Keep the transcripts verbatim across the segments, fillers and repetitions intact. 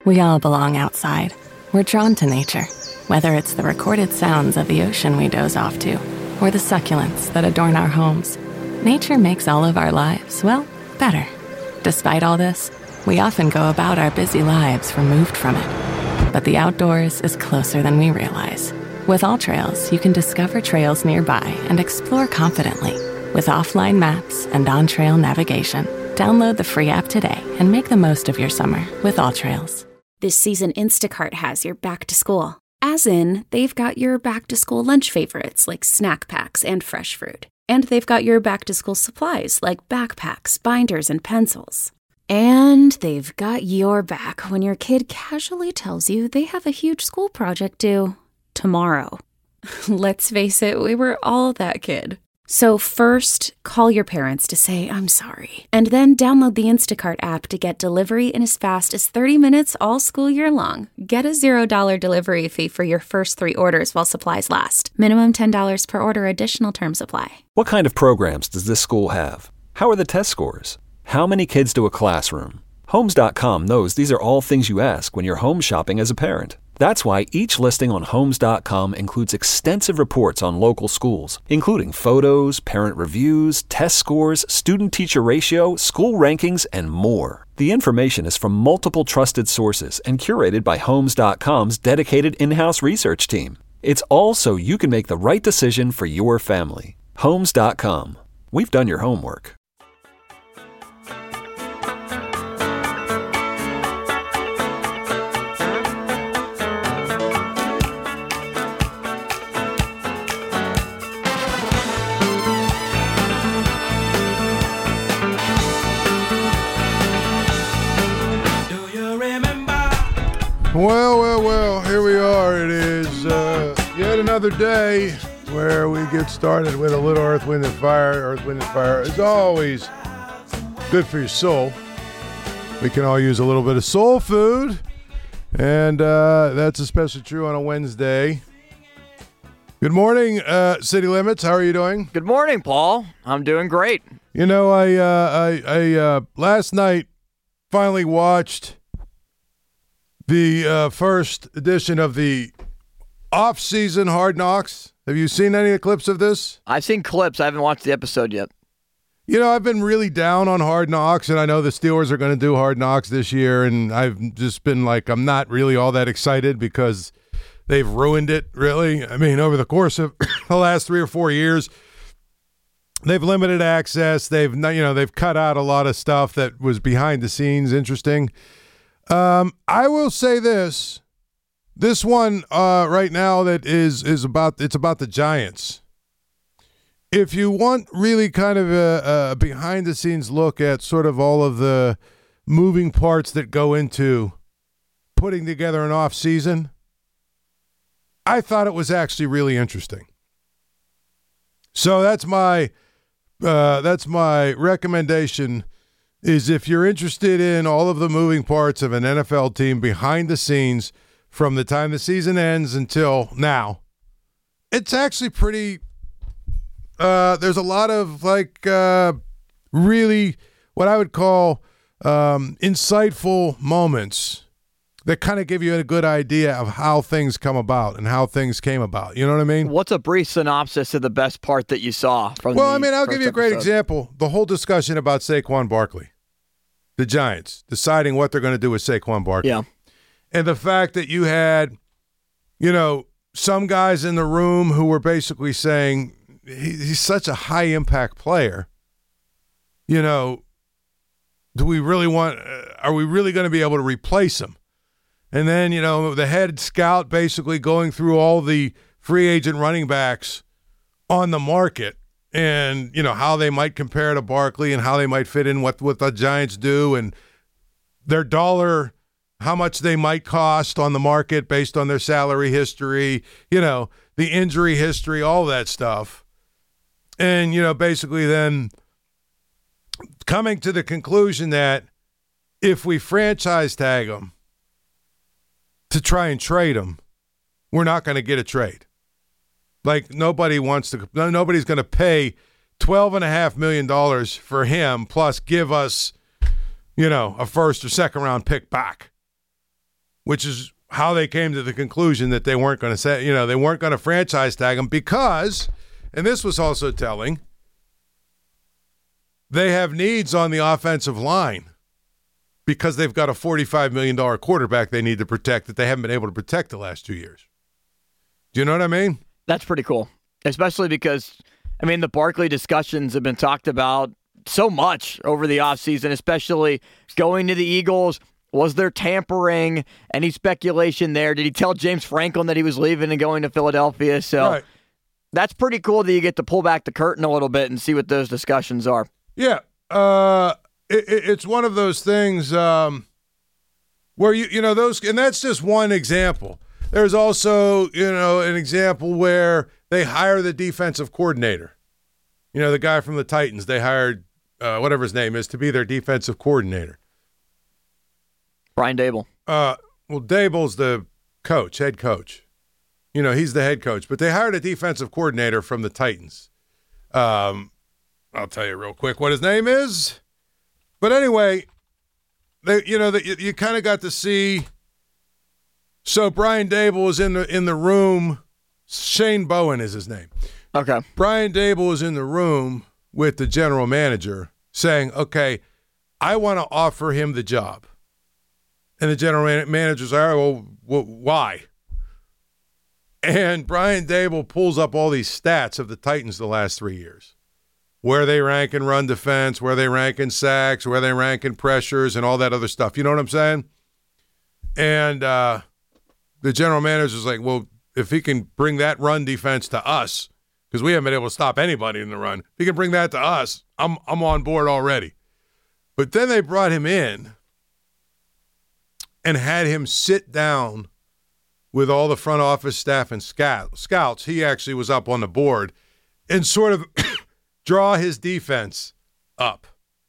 We all belong outside. We're drawn to nature, whether it's the recorded sounds of the ocean we doze off to, or the succulents that adorn our homes. Nature makes all of our lives, well, better. Despite all this, we often go about our busy lives removed from it. But the outdoors is closer than we realize. With AllTrails, you can discover trails nearby and explore confidently. With offline maps and on-trail navigation, download the free app today and make the most of your summer with AllTrails. This season, Instacart has your back to school. As in, they've got your back to school lunch favorites like snack packs and fresh fruit. And they've got your back to school supplies like backpacks, binders, and pencils. And they've got your back when your kid casually tells you they have a huge school project due tomorrow. Let's face it, we were all that kid. So first, call your parents to say, I'm sorry. And then download the Instacart app to get delivery in as fast as thirty minutes all school year long. Get a zero dollar delivery fee for your first three orders while supplies last. Minimum ten dollars per order. Additional terms apply. What kind of programs does this school have? How are the test scores? How many kids do a classroom? Homes dot com knows these are all things you ask when you're home shopping as a parent. That's why each listing on Homes dot com includes extensive reports on local schools, including photos, parent reviews, test scores, student-teacher ratio, school rankings, and more. The information is from multiple trusted sources and curated by Homes dot com's dedicated in-house research team. It's all so you can make the right decision for your family. Homes dot com. We've done your homework. Well, well, well, here we are. It is uh, yet another day where we get started with a little Earth, Wind, and Fire. Earth, Wind, and Fire is always good for your soul. We can all use a little bit of soul food, and uh, that's especially true on a Wednesday. Good morning, uh, City Limits. How are you doing? Good morning, Paul. I'm doing great. You know, I, uh, I, I uh, last night finally watched the uh, first edition of the off-season Hard Knocks. Have you seen any of the clips of this? I've seen clips. I haven't watched the episode yet. You know, I've been really down on Hard Knocks, and I know the Steelers are going to do Hard Knocks this year, and I've just been like, I'm not really all that excited because they've ruined it, really. I mean, over the course of the last three or four years, they've limited access. They've, you know, they've cut out a lot of stuff that was behind the scenes interesting. Um, I will say this, this one, uh, right now that is, is about, it's about the Giants. If you want really kind of a, a behind the scenes look at sort of all of the moving parts that go into putting together an off season, I thought it was actually really interesting. So that's my, uh, that's my recommendation. Is if you're interested in all of the moving parts of an N F L team behind the scenes from the time the season ends until now, it's actually pretty, uh, there's a lot of like uh, really what I would call um, insightful moments that kind of give you a good idea of how things come about and how things came about. You know what I mean? What's a brief synopsis of the best part that you saw from Well, the I mean, I'll first give you a great episode? example. The whole discussion about Saquon Barkley. The Giants deciding what they're going to do with Saquon Barkley. Yeah. And the fact that you had, you know, some guys in the room who were basically saying he, he's such a high impact player. You know, do we really want, uh, are we really going to be able to replace him? And then, you know, the head scout basically going through all the free agent running backs on the market. And, you know, how they might compare to Barkley and how they might fit in what, what the Giants do and their dollar, how much they might cost on the market based on their salary history, you know, the injury history, all that stuff. And, you know, basically then coming to the conclusion that if we franchise tag them to try and trade them, we're not going to get a trade. Like, nobody wants to, nobody's going to pay twelve point five million dollars for him plus give us, you know, a first or second round pick back. which is how they came to the conclusion that they weren't going to say, you know, they weren't going to franchise tag him because, and this was also telling, they have needs on the offensive line because they've got a forty-five million dollars quarterback they need to protect that they haven't been able to protect the last two years. Do you know what I mean? That's pretty cool, especially because, I mean, the Barkley discussions have been talked about so much over the offseason, especially going to the Eagles. Was there tampering? Any speculation there? Did he tell James Franklin that he was leaving and going to Philadelphia? So right. That's pretty cool that you get to pull back the curtain a little bit and see what those discussions are. Yeah. Uh, it, it's one of those things um, where, you you know, those, and that's just one example. There's also, you know, an example where they hire the defensive coordinator. You know, the guy from the Titans, they hired, uh, whatever his name is, to be their defensive coordinator. Brian Daboll. Uh, well, Daboll's the coach, head coach. You know, he's the head coach. But they hired a defensive coordinator from the Titans. Um, I'll tell you real quick what his name is. But anyway, they, you know, the, you, you kind of got to see. So Brian Daboll was in the in the room. Shane Bowen is his name. Okay. Brian Daboll was in the room with the general manager saying, okay, I want to offer him the job. And the general man- manager's like, well, well, why? And Brian Daboll pulls up all these stats of the Titans the last three years. Where they rank in run defense, where they rank in sacks, where they rank in pressures, and all that other stuff. You know what I'm saying? And uh, the general manager's like, well, if he can bring that run defense to us, because we haven't been able to stop anybody in the run, if he can bring that to us, I'm I'm on board already. But then they brought him in and had him sit down with all the front office staff and scouts. He actually was up on the board and sort of draw his defense up.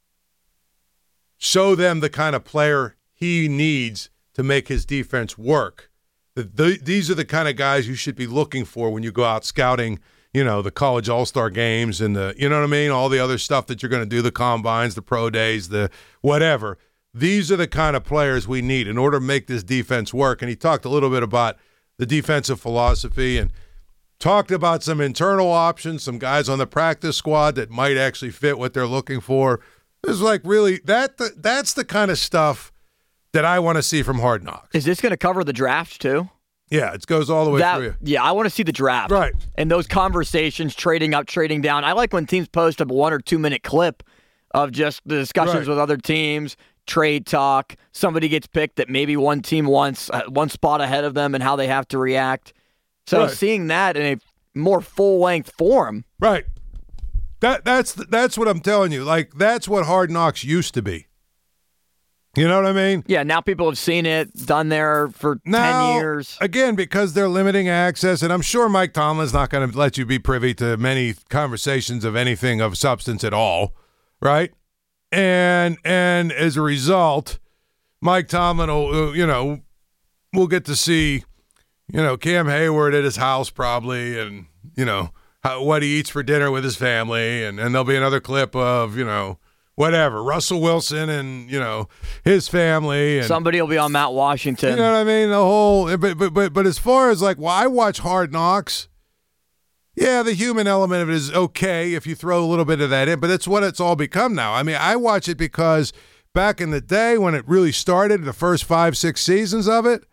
Show them the kind of player he needs to make his defense work. The, the, these are the kind of guys you should be looking for when you go out scouting, you know, the college all-star games and the, you know what I mean? All the other stuff that you're going to do, the combines, the pro days, the whatever. These are the kind of players we need in order to make this defense work. And he talked a little bit about the defensive philosophy and talked about some internal options, some guys on the practice squad that might actually fit what they're looking for. It's like really that that's the kind of stuff that I want to see from Hard Knocks. Is this going to cover the draft too? Yeah, it goes all the way that, through. Yeah, I want to see the draft. Right. And those conversations, trading up, trading down. I like when teams post a one or two minute clip of just the discussions right. with other teams, trade talk, somebody gets picked that maybe one team wants uh, one spot ahead of them and how they have to react. So right. seeing that in a more full-length form. Right. That that's that's what I'm telling you. Like, that's what Hard Knocks used to be. You know what I mean? Yeah, now people have seen it, done there for now, ten years. Again, because they're limiting access, and I'm sure Mike Tomlin's not going to let you be privy to many conversations of anything of substance at all, right? And and as a result, Mike Tomlin will, you know, we'll get to see, you know, Cam Hayward at his house probably, and, you know, how, what he eats for dinner with his family, and, and there'll be another clip of, you know, whatever, Russell Wilson and, you know, his family. And somebody will be on Mount Washington. You know what I mean? The whole, but, but, but, but as far as like, well, I watch Hard Knocks. Yeah, the human element of it is okay if you throw a little bit of that in, but it's what it's all become now. I mean, I watch it because back in the day when it really started, the first five, six seasons of it,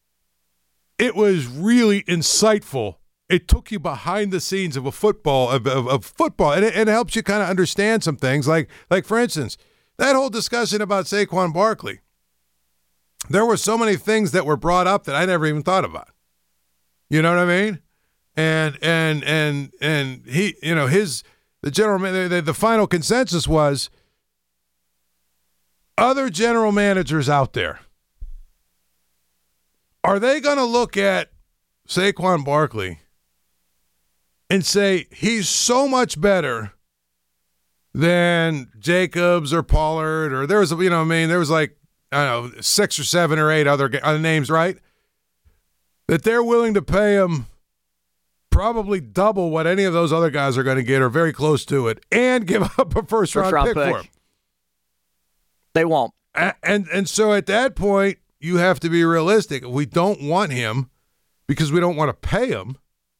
it was really insightful. It took you behind the scenes of a football, of, of, of football, and it, it helps you kind of understand some things. Like, like for instance, that whole discussion about Saquon Barkley. There were so many things that were brought up that I never even thought about. You know what I mean? And and and and he, you know, his the general the, the final consensus was other general managers out there. Are they going to look at Saquon Barkley and say he's so much better than Jacobs or Pollard, or there was, you know, I mean, there was like, I don't know, six or seven or eight other, other names, right? That they're willing to pay him probably double what any of those other guys are going to get, or very close to it, and give up a first, first round, round pick, pick for him. They won't. And, and and so at that point, you have to be realistic. If we don't want him because we don't want to pay him,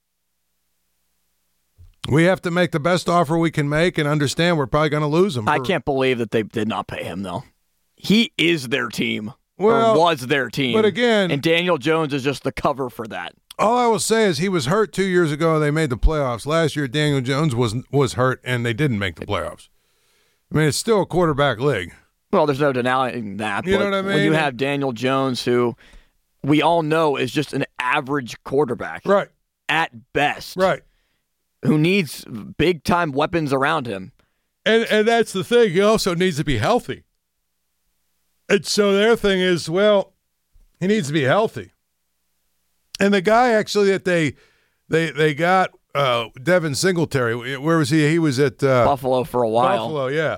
we have to make the best offer we can make and understand we're probably going to lose him. For, I can't believe that they did not pay him, though. He is their team, well, or was their team. But again, and Daniel Jones is just the cover for that. All I will say is he was hurt two years ago and they made the playoffs. Last year, Daniel Jones was was hurt and they didn't make the playoffs. I mean, it's still a quarterback league. Well, there's no denying that. You but know what I mean? When you have Daniel Jones, who we all know is just an average quarterback. Right. At best. Right. Who needs big-time weapons around him. And and that's the thing. He also needs to be healthy. And so their thing is, well, he needs to be healthy. And the guy actually that they they they got, uh, Devin Singletary, where was he? He was at uh, Buffalo for a while. Buffalo, yeah.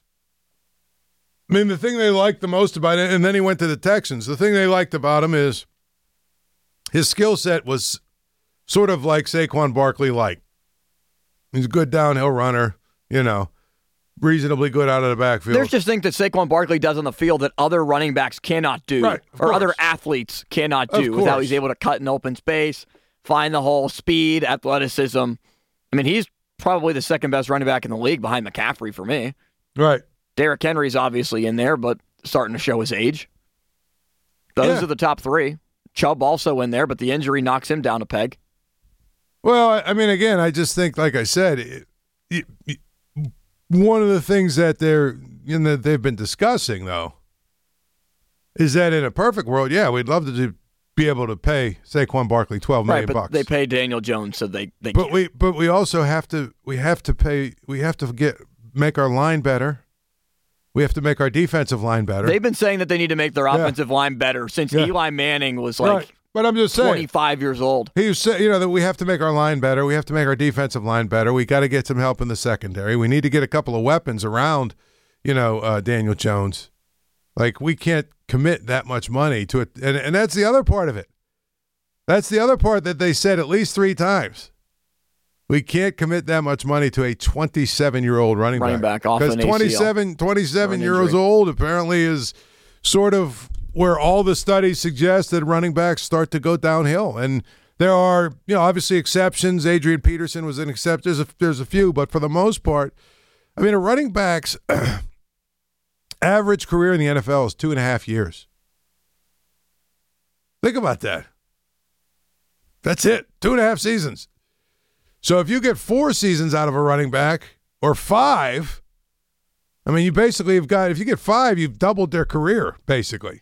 I mean, the thing they liked the most about it, and then he went to the Texans. The thing they liked about him is his skill set was sort of like Saquon Barkley light. He's a good downhill runner, you know, reasonably good out of the backfield. There's just things that Saquon Barkley does on the field that other running backs cannot do, right, or course. other athletes cannot Of do, with how course. he's able to cut in open space, find the hole, speed, athleticism. I mean, he's probably the second best running back in the league behind McCaffrey for me. Right. Derrick Henry's obviously in there, but starting to show his age. Those Yeah. are the top three. Chubb also in there, but the injury knocks him down a peg. Well, I- I mean, again, I just think, like I said, it, it, it, one of the things that they're you know, they've been discussing, though, is that in a perfect world, yeah, we'd love to do, be able to pay Saquon Barkley twelve million Right, but bucks. they pay Daniel Jones, so they they But can't. we but we also have to we have to pay we have to get make our line better. We have to make our defensive line better. They've been saying that they need to make their Yeah. offensive line better since Yeah. Eli Manning was like right. But I'm just saying, twenty-five years old. he was say, you know that we have to make our line better. We have to make our defensive line better. We got to get some help in the secondary. We need to get a couple of weapons around, you know, uh, Daniel Jones. Like, we can't commit that much money to it, and and that's the other part of it. That's the other part that they said at least three times. We can't commit that much money to a twenty-seven-year-old running, Running back off an A C L. twenty-seven, twenty-seven Or an years injury. old apparently is sort of where all the studies suggest that running backs start to go downhill. And there are, you know, obviously exceptions. Adrian Peterson was an exception. There's a, there's a few, but for the most part, I mean, a running back's average career in the N F L is two and a half years. Think about that. That's it. Two and a half seasons. So if you get four seasons out of a running back, or five, I mean, you basically have got, if you get five, you've doubled their career, basically.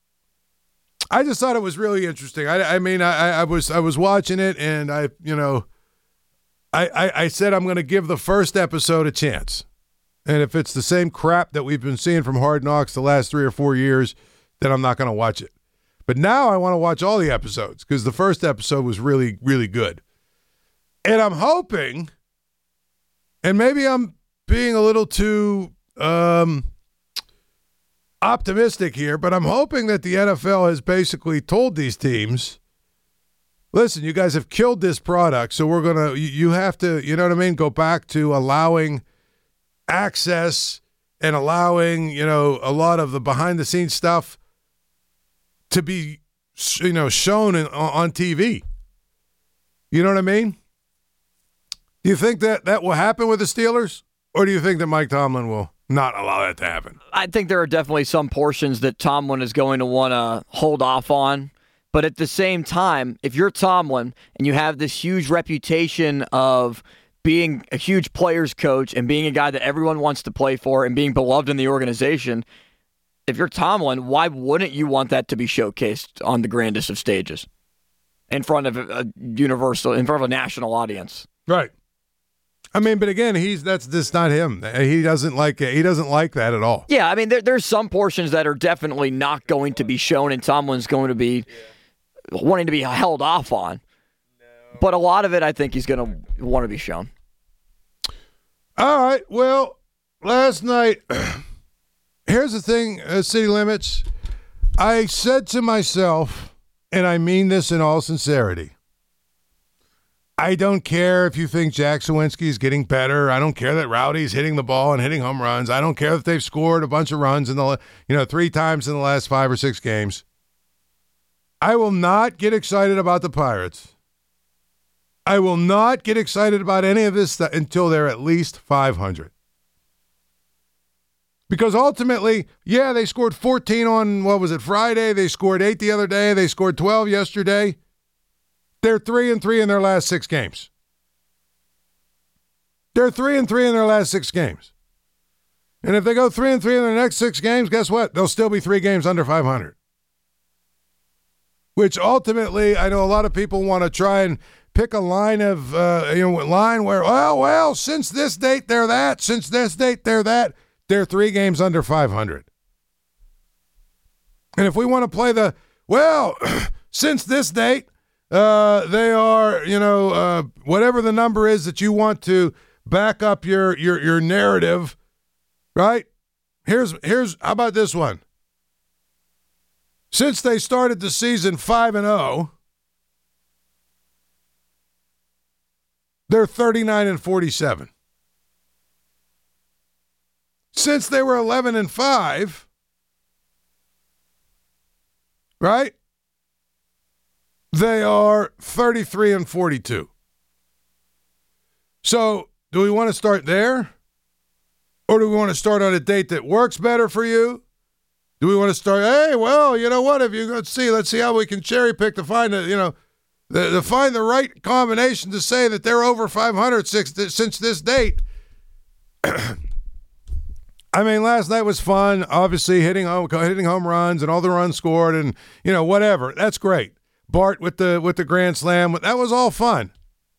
I just thought it was really interesting. I, I mean, I, I was I was watching it, and I, you know, I, I, I said I'm going to give the first episode a chance. And if it's the same crap that we've been seeing from Hard Knocks the last three or four years, then I'm not going to watch it. But now I want to watch all the episodes because the first episode was really, really good. And I'm hoping, and maybe I'm being a little too um, optimistic here, but I'm hoping that the N F L has basically told these teams, listen, you guys have killed this product, so we're going to, you have to, you know what I mean, go back to allowing access and allowing, you know, a lot of the behind-the-scenes stuff to be, you know, shown in, on T V. You know what I mean? Do you think that that will happen with the Steelers? Or do you think that Mike Tomlin will not allow that to happen? I think there are definitely some portions that Tomlin is going to want to hold off on. But at the same time, if you're Tomlin and you have this huge reputation of being a huge players coach and being a guy that everyone wants to play for and being beloved in the organization, if you're Tomlin, why wouldn't you want that to be showcased on the grandest of stages in front of a universal, in front of a national audience? Right. I mean, but again, he's that's just not him. He doesn't like he doesn't like that at all. Yeah, I mean, there, there's some portions that are definitely not going to be shown, and Tomlin's going to be wanting to be held off on. But a lot of it, I think he's going to want to be shown. All right. Well, last night, here's the thing, uh, City Limits. I said to myself, and I mean this in all sincerity, I don't care if you think Jack Sawinski is getting better. I don't care that Rowdy's hitting the ball and hitting home runs. I don't care that they've scored a bunch of runs in the, you know, three times in the last five or six games. I will not get excited about the Pirates. I will not get excited about any of this stuff until they're at least five hundred. Because ultimately, yeah, they scored fourteen on, what was it, Friday. They scored eight the other day. They scored twelve yesterday. They're three and three in their last six games. They're three and three in their last six games. And if they go three and three in their next six games, guess what? They'll still be three games under five hundred. Which ultimately, I know a lot of people want to try and pick a line of, uh, you know, line where, well, well, since this date, they're that. Since this date, they're that. They're three games under five hundred. And if we want to play the, well, since this date, uh, they are, you know, uh, whatever the number is that you want to back up your your your narrative, right? Here's here's how about this one? Since they started the season five and oh, they're thirty-nine and forty-seven. Since they were eleven and five, right? They are thirty-three and forty-two. So, do we want to start there? Or do we want to start on a date that works better for you? Do we want to start, hey, well, you know what, if you let's see, let's see how we can cherry pick to find the, you know, the, to find the right combination to say that they're over five hundred since, since this date. I mean, last night was fun, obviously hitting home, hitting home runs and all the runs scored and, you know, whatever. That's great. Bart with the with the grand slam, that was all fun.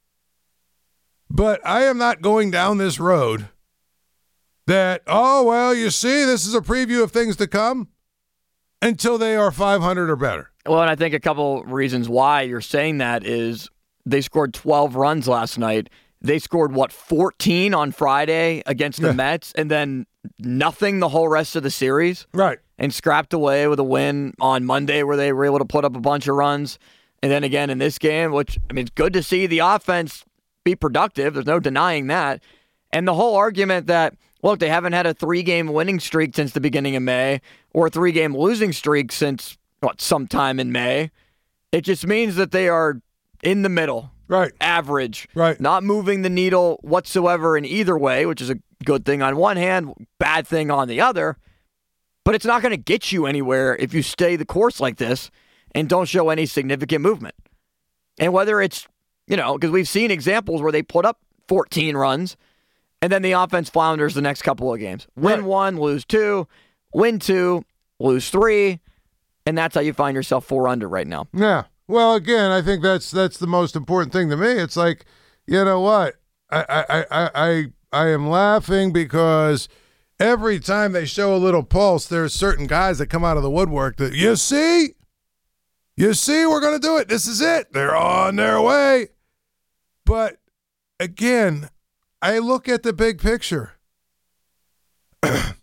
But I am not going down this road that, oh, well, you see, this is a preview of things to come until they are five hundred or better. Well, and I think a couple reasons why you're saying that is they scored twelve runs last night. They scored, what, fourteen on Friday against the yeah. Mets, and then nothing the whole rest of the series. Right. And scrapped away with a win on Monday where they were able to put up a bunch of runs. And then again in this game, which, I mean, it's good to see the offense be productive. There's no denying that. And the whole argument that, look, they haven't had a three-game winning streak since the beginning of May or a three-game losing streak since, what, sometime in May. It just means that they are in the middle. Right. Average. Right. Not moving the needle whatsoever in either way, which is a good thing on one hand, bad thing on the other. But it's not going to get you anywhere if you stay the course like this and don't show any significant movement. And whether it's, you know, because we've seen examples where they put up fourteen runs and then the offense flounders the next couple of games. Win right. one, lose two, win two, lose three, and that's how you find yourself four under right now. Yeah. Well, again, I think that's that's the most important thing to me. It's like, you know what? I I I I, I am laughing because every time they show a little pulse, there's certain guys that come out of the woodwork that, you see? You see, we're going to do it. This is it. They're on their way. But, again, I look at the big picture. They're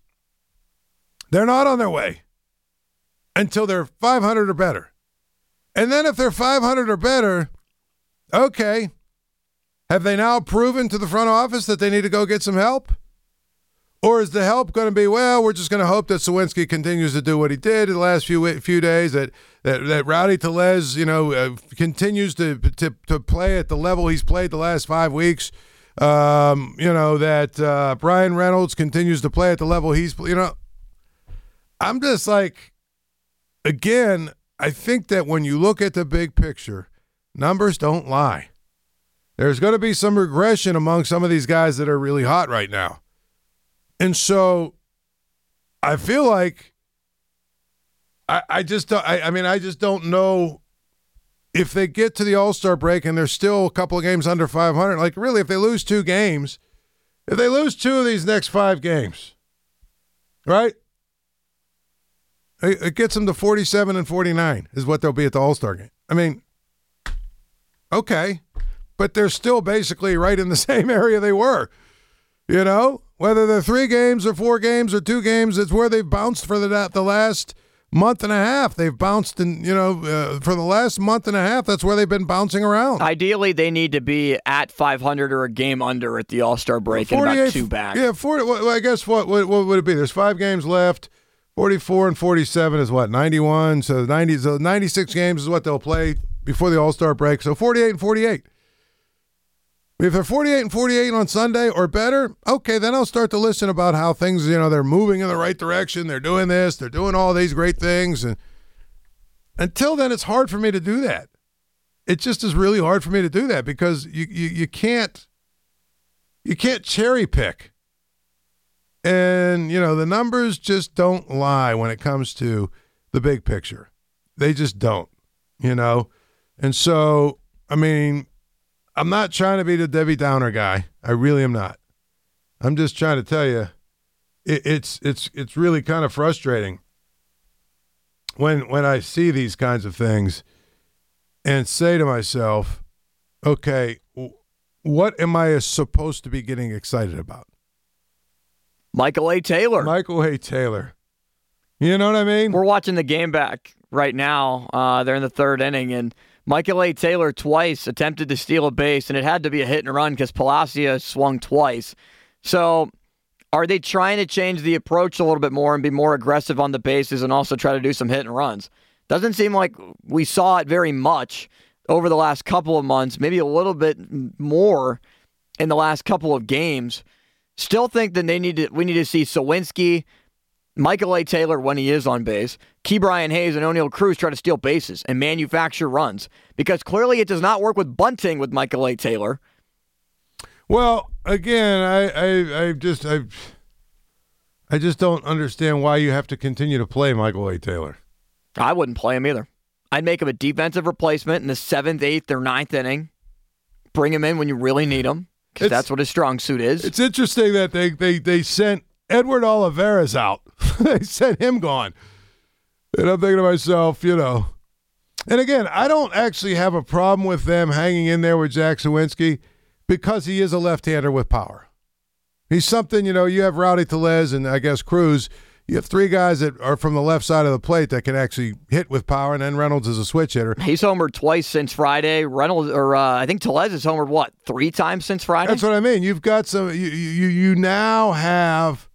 not on their way until they're five hundred or better. And then if they're five hundred or better, okay, have they now proven to the front office that they need to go get some help? Or is the help going to be, well, we're just going to hope that Sawinski continues to do what he did in the last few few days, that that, that Rowdy Tellez, you know, uh, continues to, to to play at the level he's played the last five weeks, um, you know, that uh, Brian Reynolds continues to play at the level he's, you know. I'm just like, again, I think that when you look at the big picture, numbers don't lie. There's going to be some regression among some of these guys that are really hot right now. And so I feel like I, I just don't, I, I mean, I just don't know if they get to the All-Star break and they're still a couple of games under five hundred. Like, really, if they lose two games, if they lose two of these next five games, right? It, it gets them to forty-seven and forty-nine is what they'll be at the All-Star game. I mean, okay, but they're still basically right in the same area they were, you know? Whether they're three games or four games or two games, it's where they've bounced for the the last month and a half. They've bounced, in, you know, uh, for the last month and a half, that's where they've been bouncing around. Ideally, they need to be at five hundred or a game under at the All-Star break and about two back. Yeah, forty, well, I guess what, what what would it be? There's five games left. forty-four and forty-seven is what, ninety-one? So ninety, so ninety-six games is what they'll play before the All-Star break. So forty-eight and forty-eight. If they're forty-eight and forty-eight on Sunday or better, okay, then I'll start to listen about how things, you know, they're moving in the right direction. They're doing this. They're doing all these great things. And until then, it's hard for me to do that. It just is really hard for me to do that because you you, you can't you can't cherry pick. And, you know, the numbers just don't lie when it comes to the big picture. They just don't, you know. And so, I mean, I'm not trying to be the Debbie Downer guy. I really am not. I'm just trying to tell you, it, it's it's it's really kind of frustrating when when I see these kinds of things and say to myself, okay, what am I supposed to be getting excited about? Michael A. Taylor. Michael A. Taylor. You know what I mean? We're watching the game back right now. Uh, they're in the third inning, and Michael A. Taylor twice attempted to steal a base, and it had to be a hit and run because Palacios swung twice. So are they trying to change the approach a little bit more and be more aggressive on the bases and also try to do some hit and runs? Doesn't seem like we saw it very much over the last couple of months, maybe a little bit more in the last couple of games. Still think that they need to. We need to see Sawinski, Michael A. Taylor when he is on base, Ke'Bryan Hayes and O'Neal Cruz try to steal bases and manufacture runs because clearly it does not work with bunting with Michael A. Taylor. Well, again, I, I, I just, I, I just don't understand why you have to continue to play Michael A. Taylor. I wouldn't play him either. I'd make him a defensive replacement in the seventh, eighth, or ninth inning. Bring him in when you really need him. Because that's what his strong suit is. It's interesting that they they, they sent Edward Olivares out. They sent him gone. And I'm thinking to myself, you know. And again, I don't actually have a problem with them hanging in there with Jack Sawinski because he is a left-hander with power. He's something, you know, you have Rowdy Tellez and I guess Cruz. You have three guys that are from the left side of the plate that can actually hit with power, and then Reynolds is a switch hitter. He's homered twice since Friday. Reynolds, or uh, I think Tellez has homered, what, three times since Friday? That's what I mean. You've got some, you, you, you now have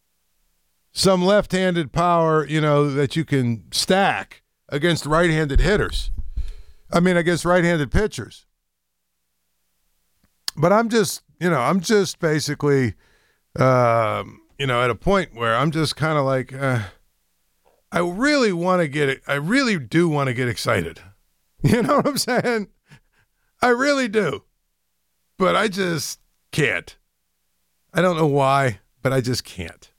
some left-handed power, you know, that you can stack against right-handed hitters. I mean, against right-handed pitchers. But I'm just, you know, I'm just basically, um, you know, at a point where I'm just kind of like, uh, I really want to get it. I really do want to get excited. You know what I'm saying? I really do. But I just can't. I don't know why, but I just can't.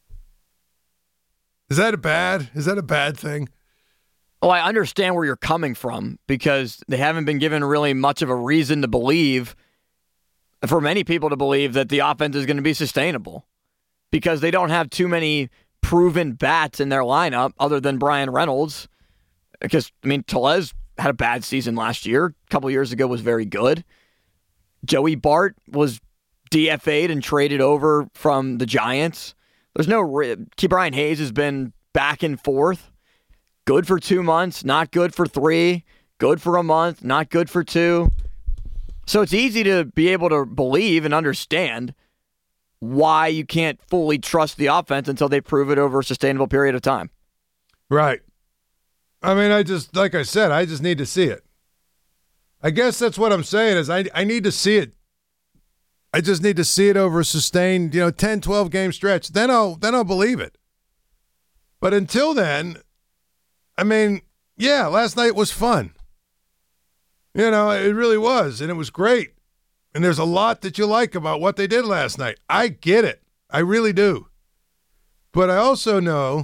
Is that a bad? Is that a bad thing? Oh, I understand where you're coming from because they haven't been given really much of a reason to believe, for many people to believe, that the offense is going to be sustainable. Because they don't have too many proven bats in their lineup other than Bryan Reynolds. Because, I mean, Tellez had a bad season last year. A couple years ago was very good. Joey Bart was D F A'd and traded over from the Giants. There's no... Ke'Bryan Hayes has been back and forth. Good for two months, not good for three. Good for a month, not good for two. So it's easy to be able to believe and understand why you can't fully trust the offense until they prove it over a sustainable period of time. Right. I mean, I just, like I said, I just need to see it. I guess that's what I'm saying is I I need to see it. I just need to see it over a sustained, you know, ten, twelve game stretch. Then I'll, then I'll believe it. But until then, I mean, yeah, last night was fun. You know, it really was, and it was great. And there's a lot that you like about what they did last night. I get it. I really do. But I also know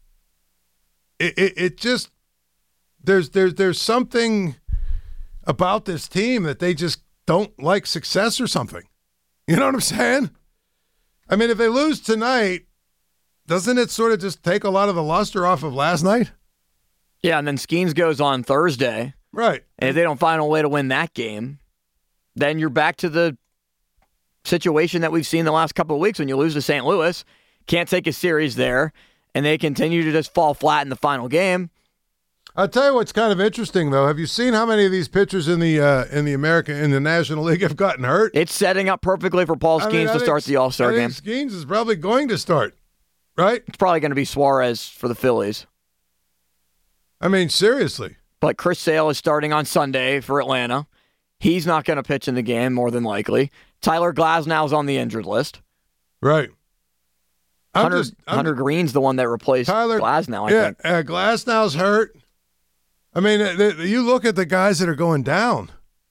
it, it, it just, there's, there's, there's something about this team that they just don't like success or something. You know what I'm saying? I mean, if they lose tonight, doesn't it sort of just take a lot of the luster off of last night? Yeah, and then Skeens goes on Thursday. Right. And if they don't find a way to win that game, then you're back to the situation that we've seen the last couple of weeks when you lose to Saint Louis, can't take a series there, and they continue to just fall flat in the final game. I'll tell you what's kind of interesting, though. Have you seen how many of these pitchers in the uh, in the American in the National League have gotten hurt? It's setting up perfectly for Paul Skeens I mean, to start the All-Star I game. think Skeens is probably going to start. right? It's probably going to be Suarez for the Phillies. I mean, seriously. But Chris Sale is starting on Sunday for Atlanta. He's not going to pitch in the game, more than likely. Tyler Glasnow's on the injured list. Right. I'm Hunter, just, I'm, Hunter Green's the one that replaced Tyler, Glasnow, I yeah, think. Uh, Glasnow's hurt. I mean, th- th- you look at the guys that are going down.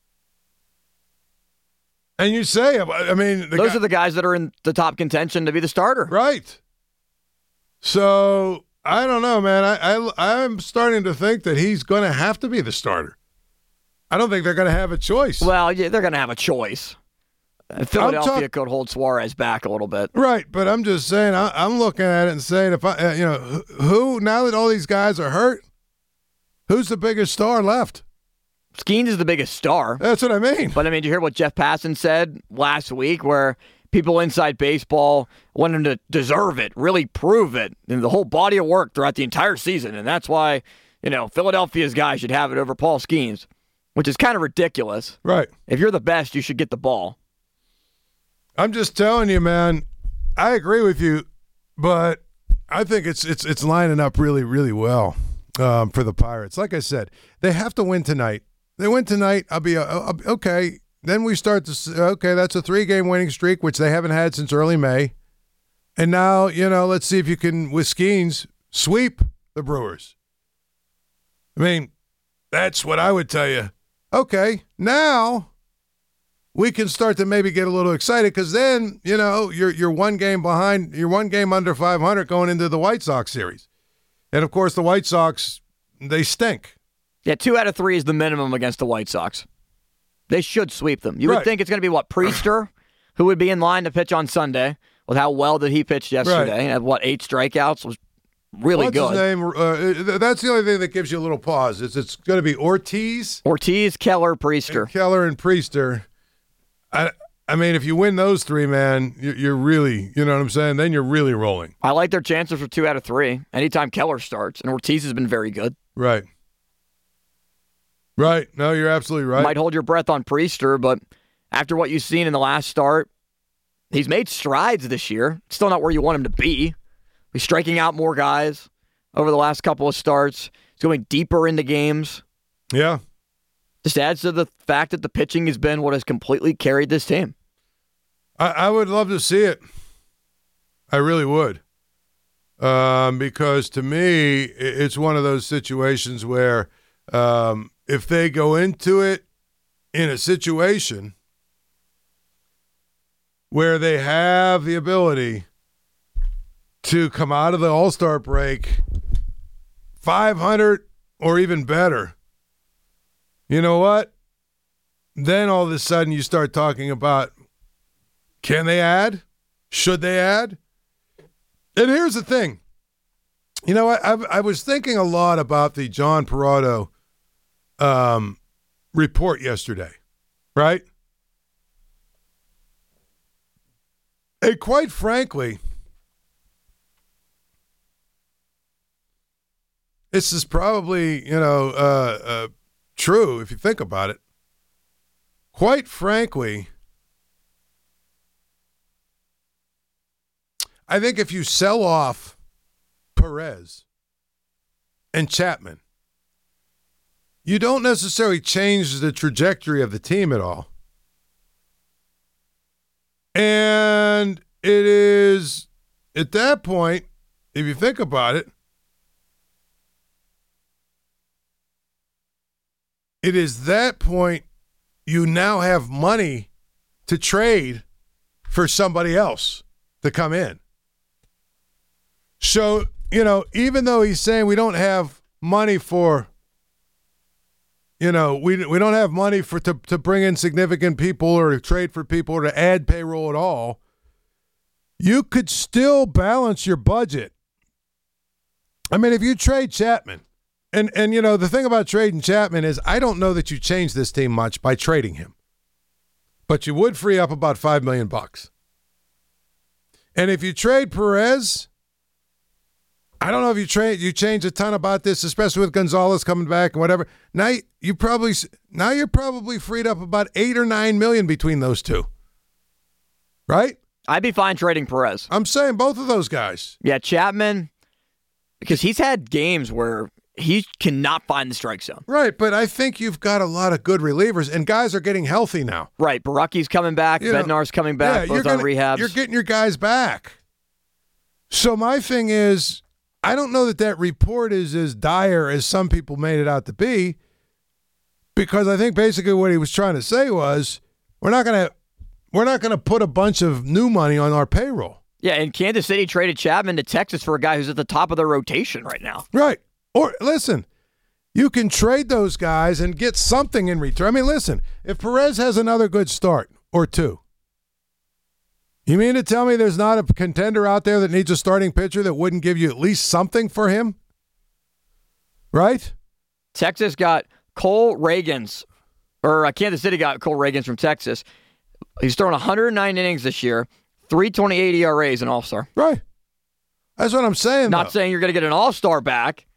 And you say, I mean... The Those guy, are the guys that are in the top contention to be the starter. Right. So, I don't know, man. I, I, I'm starting to think that he's going to have to be the starter. I don't think they're going to have a choice. Well, yeah, they're going to have a choice. Philadelphia talk- could hold Suarez back a little bit. Right, but I'm just saying, I, I'm looking at it and saying, if I, uh, you know, who, now that all these guys are hurt, who's the biggest star left? Skeens is the biggest star. That's what I mean. But, I mean, did you hear what Jeff Passan said last week where people inside baseball want him to deserve it, really prove it, and the whole body of work throughout the entire season, and that's why, you know, Philadelphia's guy should have it over Paul Skeens, which is kind of ridiculous. Right. If you're the best, you should get the ball. I'm just telling you, man, I agree with you, but I think it's it's it's lining up really, really well um, for the Pirates. Like I said, they have to win tonight. They win tonight, I'll be, uh, I'll be okay. Then we start to, okay, that's a three-game winning streak, which they haven't had since early May. And now, you know, let's see if you can, with Skeens, sweep the Brewers. I mean, that's what I would tell you. Okay, now we can start to maybe get a little excited because then, you know, you're you're one game behind, you're one game under five hundred going into the White Sox series. And, of course, the White Sox, they stink. Yeah, two out of three is the minimum against the White Sox. They should sweep them. You Right. would think it's going to be, what, Priester, who would be in line to pitch on Sunday with how well that he pitched yesterday. Right. And had, what, eight strikeouts? Was really What's good. his name? Uh, that's the only thing that gives you a little pause. It's, it's going to be Ortiz, Ortiz, Keller, Priester. and Keller, and Priester. I, I mean, if you win those three, man, you're, you're really, you know what I'm saying? Then you're really rolling. I like their chances for two out of three anytime Keller starts. And Ortiz has been very good. Right. Right. No, you're absolutely right. Might hold your breath on Priester, but after what you've seen in the last start, he's made strides this year. Still not where you want him to be. He's striking out more guys over the last couple of starts. He's going deeper into games. Yeah. Just adds to the fact that the pitching has been what has completely carried this team. I, I would love to see it. I really would. Um, because to me, it's one of those situations where um, if they go into it in a situation where they have the ability to come out of the All-Star break five hundred or even better, you know what? Then all of a sudden you start talking about, can they add? Should they add? And here's the thing. You know, I, I, I was thinking a lot about the John Parado um, report yesterday, right? And quite frankly, this is probably, you know, uh, uh, true if you think about it. Quite frankly, I think if you sell off Perez and Chapman, you don't necessarily change the trajectory of the team at all. And it is, at that point, if you think about it, it is that point you now have money to trade for somebody else to come in. So, you know, even though he's saying we don't have money for, you know, we we don't have money for to, to bring in significant people or to trade for people or to add payroll at all, you could still balance your budget. I mean, if you trade Chapman, and, and you know, the thing about trading Chapman is I don't know that you change this team much by trading him. But you would free up about five million bucks. And if you trade Perez, I don't know if you trade you change a ton about this, especially with Gonzalez coming back and whatever. Now you, you probably now you're probably freed up about eight or nine million between those two, right? I'd be fine trading Perez. I'm saying both of those guys. Yeah, Chapman, because he's had games where he cannot find the strike zone. Right, but I think you've got a lot of good relievers, and guys are getting healthy now. Right, Baracki's coming back, you Bednar's know, coming back, yeah, both on rehabs. You're getting your guys back. So my thing is, I don't know that that report is as dire as some people made it out to be, because I think basically what he was trying to say was, we're not going to we're not going to put a bunch of new money on our payroll. Yeah, and Kansas City traded Chapman to Texas for a guy who's at the top of their rotation right now. Right. Or, listen, you can trade those guys and get something in return. I mean, listen, if Perez has another good start or two, you mean to tell me there's not a contender out there that needs a starting pitcher that wouldn't give you at least something for him? Right? Texas got Cole Reagans, or uh, Kansas City got Cole Reagans from Texas. He's thrown one hundred nine innings this year, three twenty-eight E R As, an all-star. Right. That's what I'm saying, Not though. saying you're going to get an all-star back,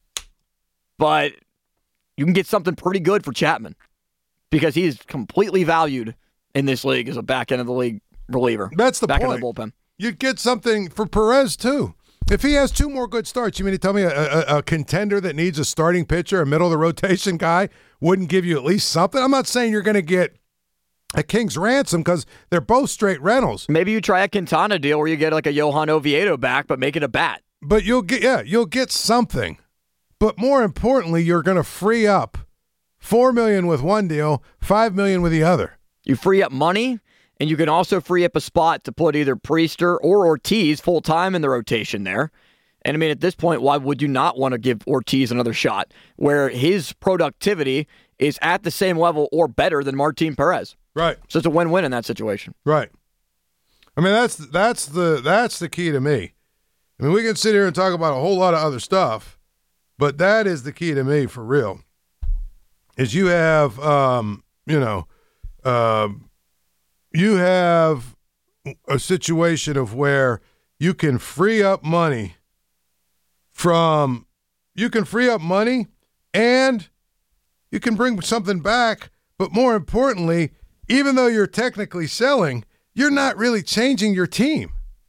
but you can get something pretty good for Chapman because he's completely valued in this league as a back end of the league reliever. That's the back point. Back end of the bullpen. You'd get something for Perez, too. If he has two more good starts, you mean to tell me a, a, a contender that needs a starting pitcher, a middle-of-the-rotation guy, wouldn't give you at least something? I'm not saying you're going to get a king's ransom because they're both straight rentals. Maybe you try a Quintana deal where you get like a Johan Oviedo back, but make it a bat. But you'll get, yeah, you'll get something. But more importantly, you're going to free up four million dollars with one deal, five million dollars with the other. You free up money, and you can also free up a spot to put either Priester or Ortiz full-time in the rotation there. And, I mean, at this point, why would you not want to give Ortiz another shot where his productivity is at the same level or better than Martin Perez? Right. So it's a win-win in that situation. Right. I mean, that's that's the that's the key to me. I mean, we can sit here and talk about a whole lot of other stuff, but that is the key to me for real. Is you have, um, you know, uh, you have a situation of where you can free up money from, you can free up money and you can bring something back, but more importantly, even though you're technically selling, you're not really changing your team.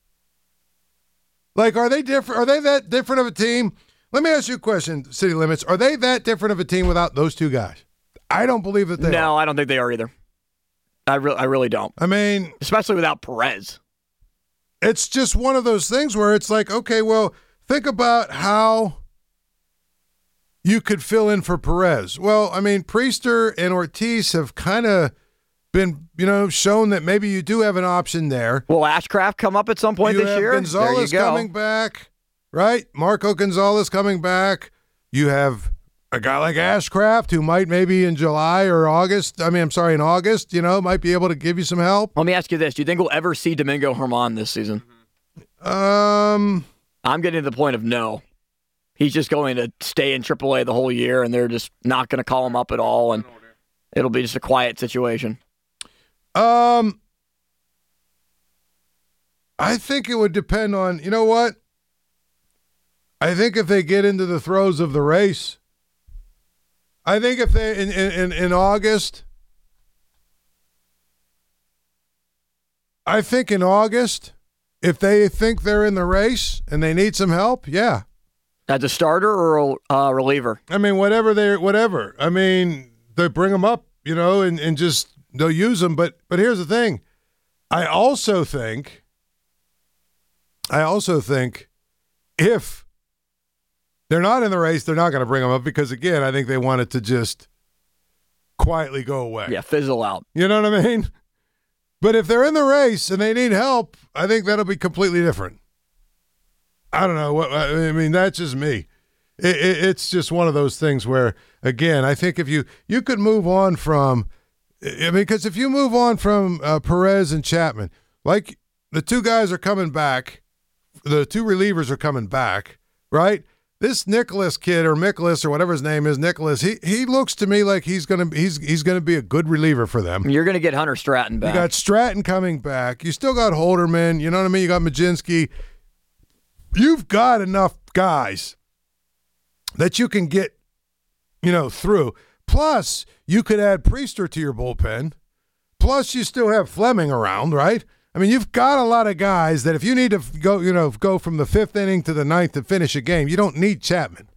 Like, are they different? Are they that different of a team? Let me ask you a question, City Limits. Are they that different of a team without those two guys? I don't believe that they no, are. No, I don't think they are either. I, re- I really don't. I mean, especially without Perez. It's just one of those things where it's like, okay, well, think about how you could fill in for Perez. Well, I mean, Priester and Ortiz have kind of been, you know, shown that maybe you do have an option there. Will Ashcraft come up at some point you this have year? Gonzalez there you go. coming back, right? Marco Gonzalez coming back. You have a guy like Ashcraft who might maybe in July or August, I mean, I'm sorry, in August, you know, might be able to give you some help. Let me ask you this. Do you think we'll ever see Domingo Germán this season? Um, I'm getting to the point of no. He's just going to stay in triple A the whole year, and they're just not going to call him up at all, and it'll be just a quiet situation. Um, I think it would depend on, you know what? I think if they get into the throes of the race, I think if they, in, in, in August, I think in August, if they think they're in the race and they need some help, yeah. As a starter or a uh, reliever? I mean, whatever they, whatever. I mean, they bring them up, you know, and, and just, they'll use them. But, but here's the thing. I also think, I also think if they're not in the race, they're not going to bring them up because, again, I think they want it to just quietly go away. Yeah, fizzle out. You know what I mean? But if they're in the race and they need help, I think that'll be completely different. I don't know. What I mean, that's just me. It, it, it's just one of those things where, again, I think if you, you could move on from, I mean, because if you move on from uh, Perez and Chapman, like the two guys are coming back, the two relievers are coming back, right? This Nicholas kid or Mikolas or whatever his name is, Nicholas, he he looks to me like he's gonna he's he's gonna be a good reliever for them. You're gonna get Hunter Stratton back. You got Stratton coming back. You still got Holderman. You know what I mean? You got Majinski. You've got enough guys that you can get, you know, through. Plus, you could add Priester to your bullpen. Plus, you still have Fleming around, right? I mean, you've got a lot of guys that if you need to go, you know, go from the fifth inning to the ninth to finish a game, you don't need Chapman.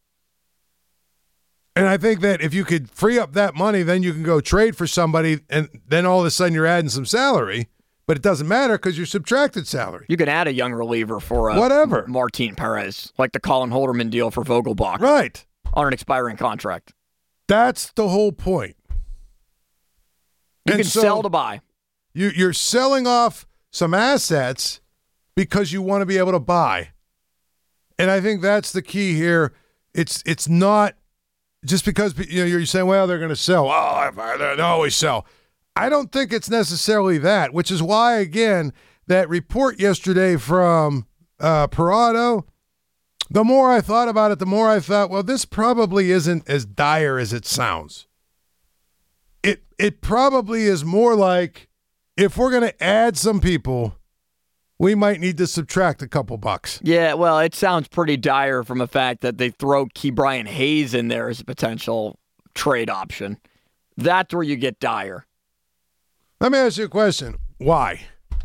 And I think that if you could free up that money, then you can go trade for somebody, and then all of a sudden you're adding some salary. But it doesn't matter because you're subtracted salary. You can add a young reliever for a whatever Martin Perez, like the Colin Holderman deal for Vogelbach, right, on an expiring contract. That's the whole point. You and can so sell to buy. You, you're selling off some assets because you want to be able to buy, and I think that's the key here. It's it's not just because you know you're saying, well, they're going to sell. Oh, they always sell. I don't think it's necessarily that, which is why, again, that report yesterday from uh, Parado, the more I thought about it, the more I thought, well, this probably isn't as dire as it sounds. It it probably is more like if we're going to add some people, we might need to subtract a couple bucks. Yeah, well, it sounds pretty dire from the fact that they throw Ke'Bryan Hayes in there as a potential trade option. That's where you get dire. Let me ask you a question. Why?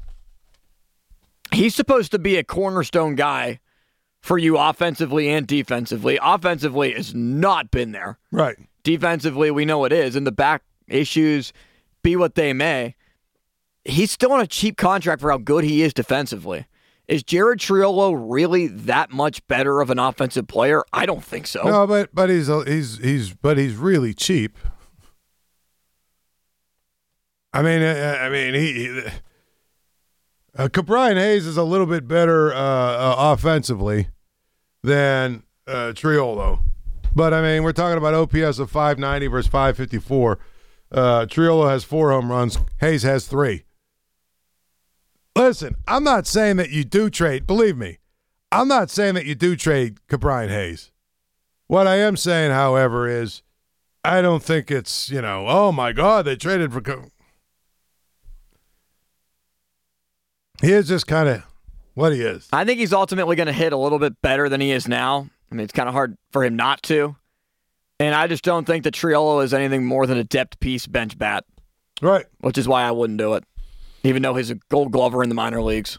He's supposed to be a cornerstone guy for you offensively and defensively. Offensively has not been there. Right. Defensively, we know it is. And the back issues, be what they may. He's still on a cheap contract for how good he is defensively. Is Jared Triolo really that much better of an offensive player? I don't think so. No, but but he's he's he's but he's really cheap. I mean, I, I mean, he, he uh, Ke'Bryan Hayes is a little bit better uh, uh, offensively than uh, Triolo, but I mean, we're talking about O P S of five ninety versus five fifty-four. Uh, Triolo has four home runs. Hayes has three. Listen, I'm not saying that you do trade. Believe me, I'm not saying that you do trade Ke'Bryan Hayes. What I am saying, however, is I don't think it's you know, oh my God, they traded for. Ke- He is just kind of what he is. I think he's ultimately going to hit a little bit better than he is now. I mean, it's kind of hard for him not to. And I just don't think that Triolo is anything more than a depth piece bench bat. Right. Which is why I wouldn't do it, even though he's a gold glover in the minor leagues.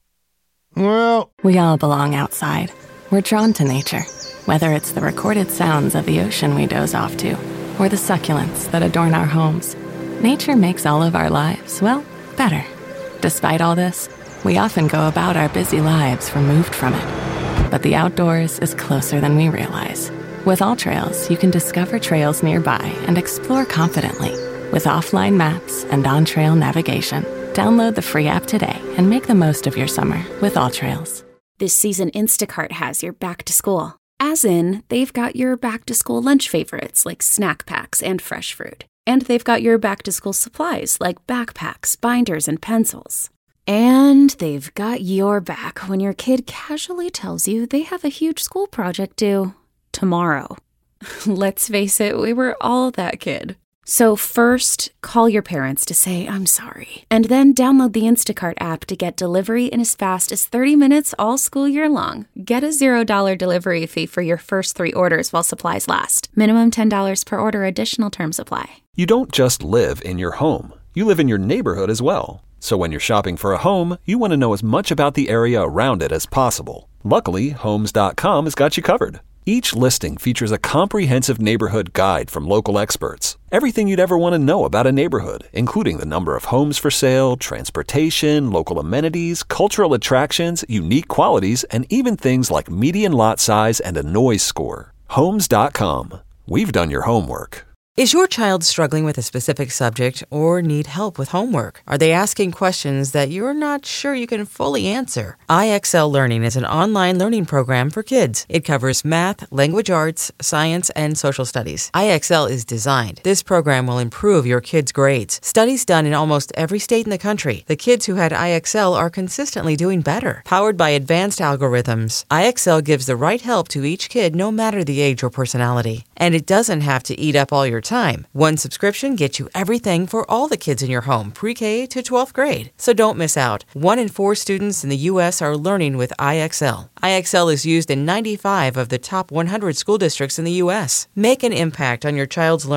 Well, we all belong outside. We're drawn to nature, whether it's the recorded sounds of the ocean we doze off to, or the succulents that adorn our homes. Nature makes all of our lives, well, better. Despite all this, we often go about our busy lives removed from it. But the outdoors is closer than we realize. With AllTrails, you can discover trails nearby and explore confidently. With offline maps and on-trail navigation, download the free app today and make the most of your summer with AllTrails. This season, Instacart has your back to school. As in, they've got your back to school lunch favorites like snack packs and fresh fruit. And they've got your back-to-school supplies like backpacks, binders, and pencils. And they've got your back when your kid casually tells you they have a huge school project due tomorrow. Let's face it, we were all that kid. So first, call your parents to say, I'm sorry. And then download the Instacart app to get delivery in as fast as thirty minutes all school year long. Get a zero dollar delivery fee for your first three orders while supplies last. Minimum ten dollars per order. Additional terms apply. You don't just live in your home. You live in your neighborhood as well. So when you're shopping for a home, you want to know as much about the area around it as possible. Luckily, Homes dot com has got you covered. Each listing features a comprehensive neighborhood guide from local experts. Everything you'd ever want to know about a neighborhood, including the number of homes for sale, transportation, local amenities, cultural attractions, unique qualities, and even things like median lot size and a noise score. Homes dot com. We've done your homework. Is your child struggling with a specific subject or need help with homework? Are they asking questions that you're not sure you can fully answer? I X L Learning is an online learning program for kids. It covers math, language arts, science, and social studies. I X L is designed. This program will improve your kids' grades. Studies done in almost every state in the country. The kids who had I X L are consistently doing better. Powered by advanced algorithms, I X L gives the right help to each kid no matter the age or personality. And it doesn't have to eat up all your time. One subscription gets you everything for all the kids in your home, pre-K to twelfth grade. So don't miss out. One in four students in the U S are learning with I X L. I X L is used in ninety-five of the top one hundred school districts in the U S. Make an impact on your child's learning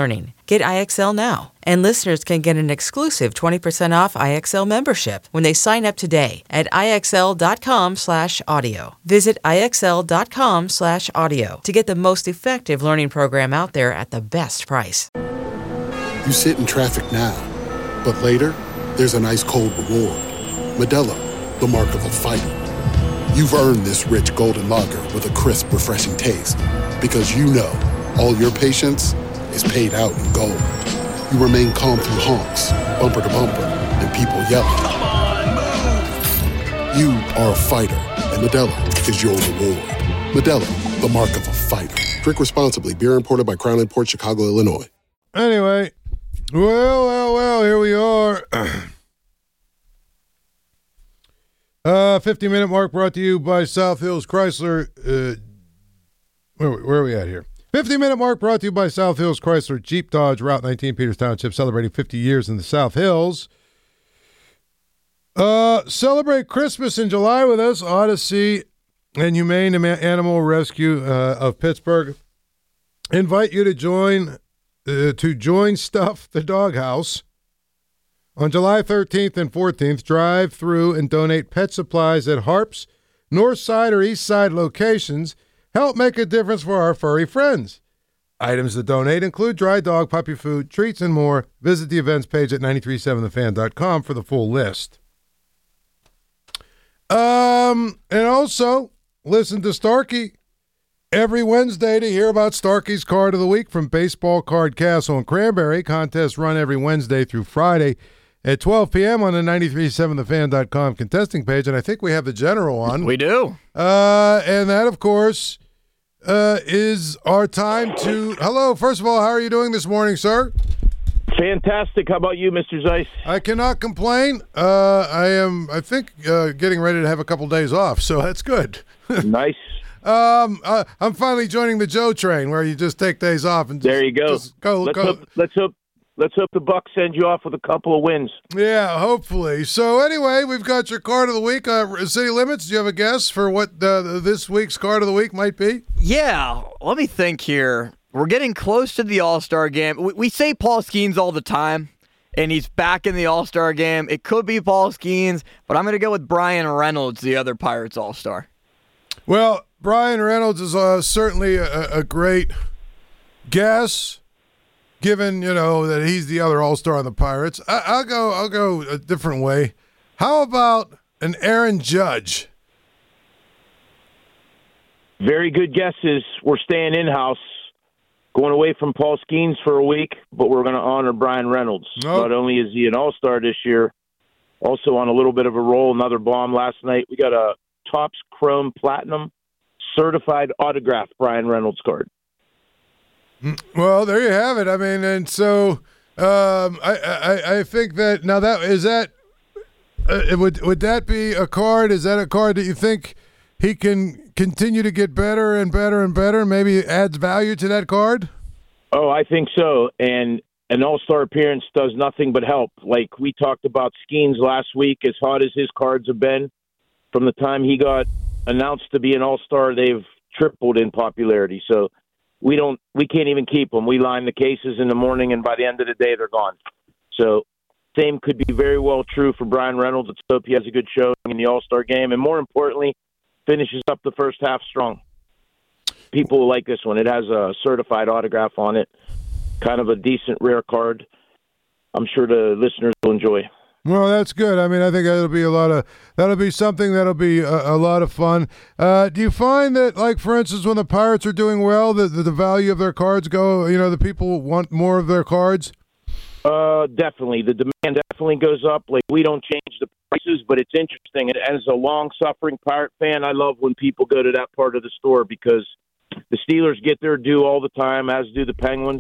Get I X L now. And listeners can get an exclusive twenty percent off I X L membership when they sign up today at IXL.com slash audio. Visit IXL.com slash audio to get the most effective learning program out there at the best price. You sit in traffic now, but later, there's an ice-cold reward. Modelo, the mark of a fighter. You've earned this rich golden lager with a crisp, refreshing taste. Because you know, all your patience is paid out in gold. You remain calm through honks, bumper to bumper, and people yelling. Come on, move! You are a fighter, and Modelo is your reward. Modelo, the mark of a fighter. Drink responsibly. Beer imported by Crown Imports, Chicago, Illinois. Anyway, well, well, well, here we are. uh, fifty-minute mark brought to you by South Hills Chrysler. Uh, where, where are we at here? fifty-minute mark brought to you by South Hills Chrysler Jeep Dodge, Route nineteen, Peters Township, celebrating fifty years in the South Hills. Uh, celebrate Christmas in July with us, Odyssey and Humane Animal Rescue uh, of Pittsburgh. Invite you to join uh, to join Stuff the Doghouse on July thirteenth and fourteenth. Drive through and donate pet supplies at Harp's North Side or East Side locations. Help make a difference for our furry friends. Items to donate include dry dog, puppy food, treats, and more. Visit the events page at nine three seven the fan dot com for the full list. Um, and also, listen to Starkey every Wednesday to hear about Starkey's Card of the Week from Baseball Card Castle and Cranberry. Contests run every Wednesday through Friday at twelve p.m. on the nine three seven the fan dot com contesting page. And I think we have the general on. We do. Uh, and that, of course, uh, is our time to... Hello, first of all, how are you doing this morning, sir? Fantastic. How about you, Mister Zeiss? I cannot complain. Uh, I am, I think, uh, getting ready to have a couple days off, so that's good. Nice. Um, uh, I'm finally joining the Joe train, where you just take days off and just, there you go. Just go, let's go. hope. Let's hope. Let's hope the Bucks send you off with a couple of wins. Yeah, hopefully. So anyway, we've got your card of the week. Uh, City Limits, do you have a guess for what uh, this week's card of the week might be? Yeah, let me think here. We're getting close to the All-Star game. We, we say Paul Skeens all the time, and he's back in the All-Star game. It could be Paul Skeens, but I'm going to go with Brian Reynolds, the other Pirates All-Star. Well, Brian Reynolds is uh, certainly a, a great guess, given, you know, that he's the other All-Star on the Pirates. I, I'll go. I'll go a different way. How about an Aaron Judge? Very good guesses. We're staying in-house, going away from Paul Skeens for a week, but we're going to honor Brian Reynolds. Oh. Not only is he an All-Star this year, also on a little bit of a roll. Another bomb last night. We got a Topps Chrome Platinum certified autograph Brian Reynolds card. Well, there you have it. I mean, and so um, I, I I think that now that is that uh, would would that be a card? Is that a card that you think he can continue to get better and better and better, and maybe adds value to that card? Oh, I think so. And an All-Star appearance does nothing but help. Like we talked about Skeens last week, as hot as his cards have been, from the time he got announced to be an All-Star, they've tripled in popularity. So we don't, we can't even keep them. We line the cases in the morning, and by the end of the day, they're gone. So same could be very well true for Brian Reynolds. Let's hope he has a good showing in the All-Star game, and more importantly, finishes up the first half strong. People will like this one. It has a certified autograph on it, kind of a decent rare card. I'm sure the listeners will enjoy. Well, that's good. I mean, I think that'll be a lot of that'll be something that'll be a, a lot of fun. Uh, do you find that, like, for instance, when the Pirates are doing well, that the, the value of their cards go? You know, the people want more of their cards. Uh, definitely, the demand definitely goes up. Like, we don't change the prices, but it's interesting. And as a long-suffering Pirate fan, I love when people go to that part of the store because the Steelers get their due all the time, as do the Penguins.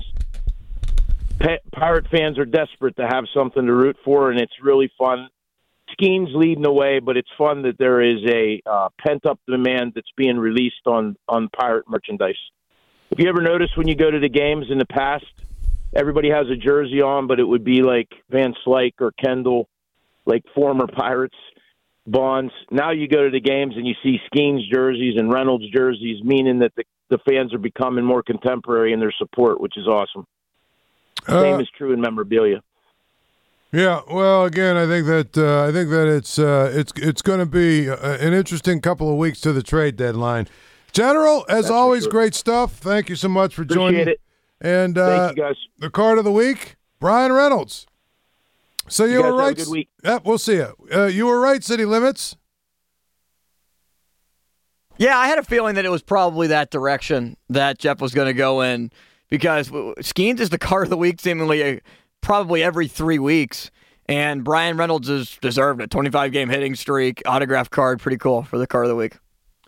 Pa- Pirate fans are desperate to have something to root for, and it's really fun. Skeens leading the way, but it's fun that there is a uh, pent-up demand that's being released on, on Pirate merchandise. If you ever notice when you go to the games in the past, everybody has a jersey on, but it would be like Van Slyke or Kendall, like former Pirates, Bonds. Now you go to the games and you see Skeens jerseys and Reynolds jerseys, meaning that the, the fans are becoming more contemporary in their support, which is awesome. Same Uh, is true in memorabilia. Yeah, well, again, I think that uh, I think that it's uh, it's it's going to be uh, an interesting couple of weeks to the trade deadline. General, as That's always, sure. great stuff. Thank you so much for Appreciate joining. it. And uh, Thank you, guys. the card of the week, Brian Reynolds. So you, You guys were have a right. good week. Yep, we'll see you. Uh, you were right. City Limits. Yeah, I had a feeling that it was probably that direction that Jeff was going to go in because Skeens is the card of the week seemingly uh, probably every three weeks. And Brian Reynolds has deserved a twenty-five game hitting streak, autograph card, pretty cool for the card of the week.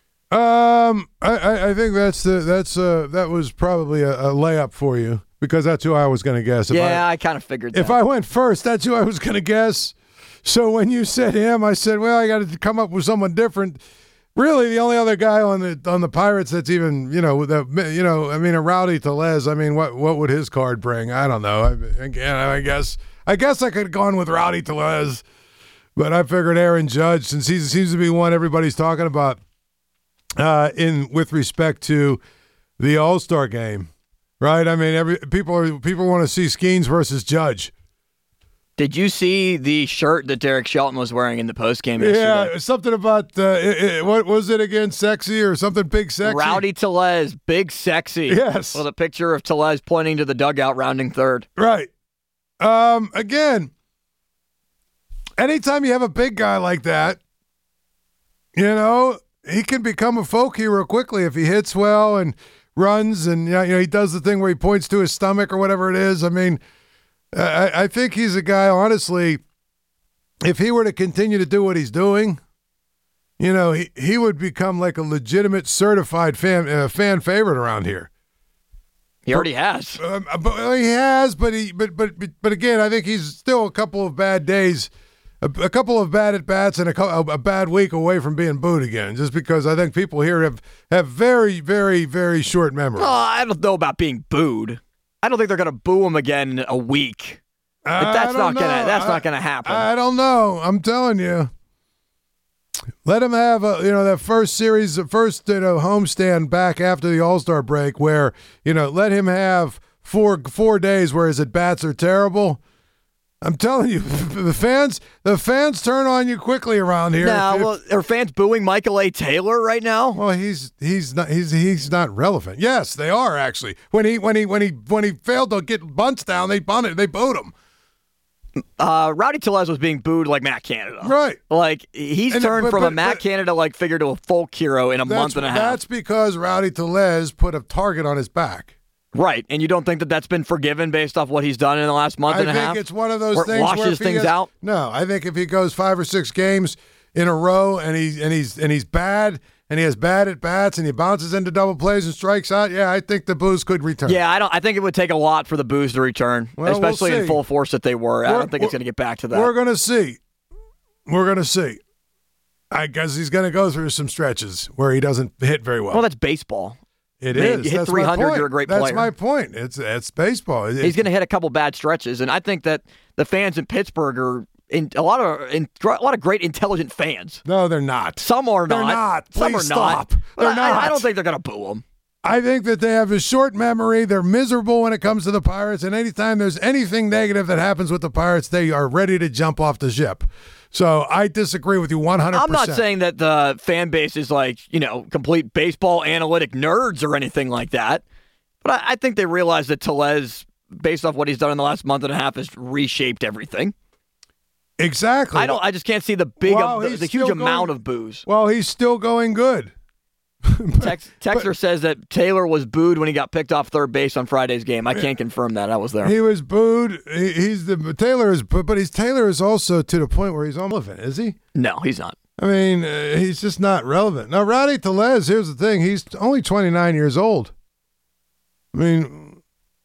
Um, I, I, I think that's the that's uh that was probably a, a layup for you because that's who I was going to guess. If Yeah, I, I, kind of figured that. if I went first, that's who I was going to guess. So when you said him, I said, well, I got to come up with someone different. Really, the only other guy on the on the Pirates that's even you know that you know I mean a Rowdy Tellez. I mean, what what would his card bring? I don't know. I, again, I guess I guess I could have gone with Rowdy Tellez, but I figured Aaron Judge, since he seems to be one everybody's talking about uh, in with respect to the All-Star game, right? I mean, every people are people want to see Skeens versus Judge. Did you see the shirt that Derek Shelton was wearing in the postgame yesterday? Yeah, something about uh, it, it, what was it again? Sexy or something? Big sexy. Rowdy Tellez, big sexy. Yes. With a picture of Tellez pointing to the dugout, rounding third. Right. Um. Again, anytime you have a big guy like that, you know he can become a folk hero quickly if he hits well and runs, and you know, you know he does the thing where he points to his stomach or whatever it is. I mean. I, I think he's a guy, honestly, if he were to continue to do what he's doing, you know, he, he would become like a legitimate certified fan uh, fan favorite around here. He already has. Um, but he has, but he but but but again, I think he's still a couple of bad days, a, a couple of bad at bats, and a, a bad week away from being booed again. Just because I think people here have have very very very short memories. Oh, I don't know about being booed. I don't think they're going to boo him again in a week. Like, that's not know. gonna. That's I, not gonna happen. I don't know. I'm telling you. Let him have a, you know, that first series, the first you know homestand back after the All-Star break, where you know let him have four four days where his at bats are terrible. I'm telling you, the fans the fans turn on you quickly around here. Now, If- well, are fans booing Michael A. Taylor right now? Well, he's he's not he's he's not relevant. Yes, they are actually. When he when he when he when he failed to get bunts down, they bunted, they booed him. Uh, Rowdy Tellez was being booed like Matt Canada. Right. Like he's And- turned but- from but- a Matt but- Canada like figure to a folk hero in a That's, month and a half. That's because Rowdy Tellez put a target on his back. Right, and you don't think that that's been forgiven based off what he's done in the last month I and a think half? it's one of those Where it things where washes if he things has- out? No, I think if he goes five or six games in a row and he's and he's and he's bad and he has bad at bats and he bounces into double plays and strikes out, yeah, I think the boos could return. Yeah, I don't. I think it would take a lot for the boos to return, Well, we'll especially in see. full force that they were. I We're- don't think it's we're- going to get back to that. We're gonna see. We're gonna see. I guess he's gonna go through some stretches where he doesn't hit very well. well, that's baseball. It I mean, is. you hit That's my three hundred, point. you're a great That's player. my point. It's it's baseball. It- He's going to hit a couple bad stretches, and I think that the fans in Pittsburgh are in a lot of in, a lot of great, intelligent fans. No, they're not. Some are They're not. not. Some Please are not. stop. They're But I, not. I don't think they're going to boo him. I think that they have a short memory. They're miserable when it comes to the Pirates, and anytime there's anything negative that happens with the Pirates, they are ready to jump off the ship. So I disagree with you one hundred percent. I'm not saying that the fan base is like, you know, complete baseball analytic nerds or anything like that. But I, I think they realize that Tellez, based off what he's done in the last month and a half, has reshaped everything. Exactly. I don't. I just can't see the big, Wow, the, he's the huge still amount going- of boos. Well, he's still going good. Tex, Texter says that Taylor was booed when he got picked off third base on Friday's game. I can't confirm that. I was there. He was booed. He, he's the Taylor is, but but he's Taylor is also to the point where he's almost relevant, is he? No, he's not. I mean, uh, he's just not relevant. Now, Rowdy Tellez, here's the thing: he's only twenty-nine years old. I mean,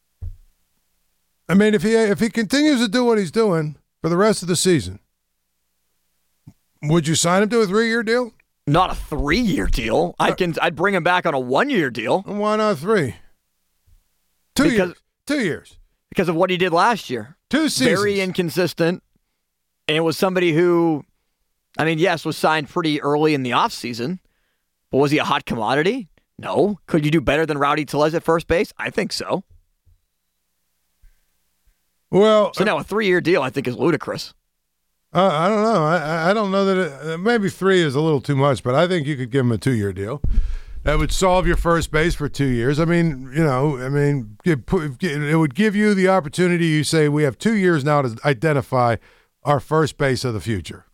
I mean, if he if he continues to do what he's doing for the rest of the season, would you sign him to a three-year deal? Not a three-year deal. I can. I'd bring him back on a one-year deal And why not three? Two Because- years. Two years. because of what he did last year. Two seasons. Very inconsistent, and it was somebody who, I mean, yes, was signed pretty early in the offseason, but was he a hot commodity? No. Could you do better than Rowdy Tellez at first base? I think so. Well, so now a three-year deal, I think, is ludicrous. Uh, I don't know. I, I don't know that it, maybe three is a little too much, but I think you could give him a two-year deal. That would solve your first base for two years. I mean, you know, I mean, it, it would give you the opportunity. You say we have two years now to identify our first base of the future,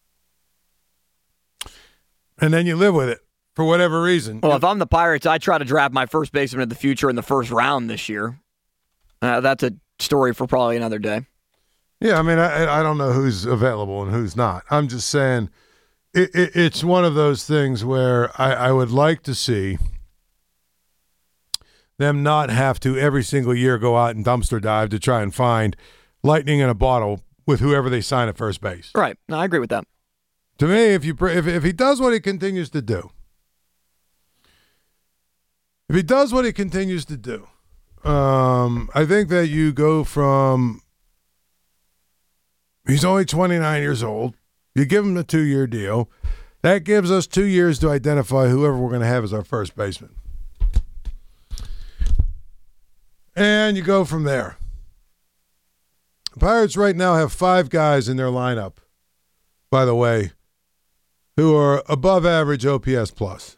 and then you live with it for whatever reason. Well, if I'm the Pirates, I try to draft my first baseman of the future in the first round this year. Uh, that's a story for probably another day. Yeah, I mean, I, I don't know who's available and who's not. I'm just saying it, it, it's one of those things where I, I would like to see them not have to every single year go out and dumpster dive to try and find lightning in a bottle with whoever they sign at first base. Right. No, I agree with that. To me, if you if if he does what he continues to do, if he does what he continues to do, um, I think that you go from he's only twenty-nine years old. You give him a two-year deal. That gives us two years to identify whoever we're going to have as our first baseman. And you go from there. The Pirates right now have five guys in their lineup, by the way, who are above average O P S plus.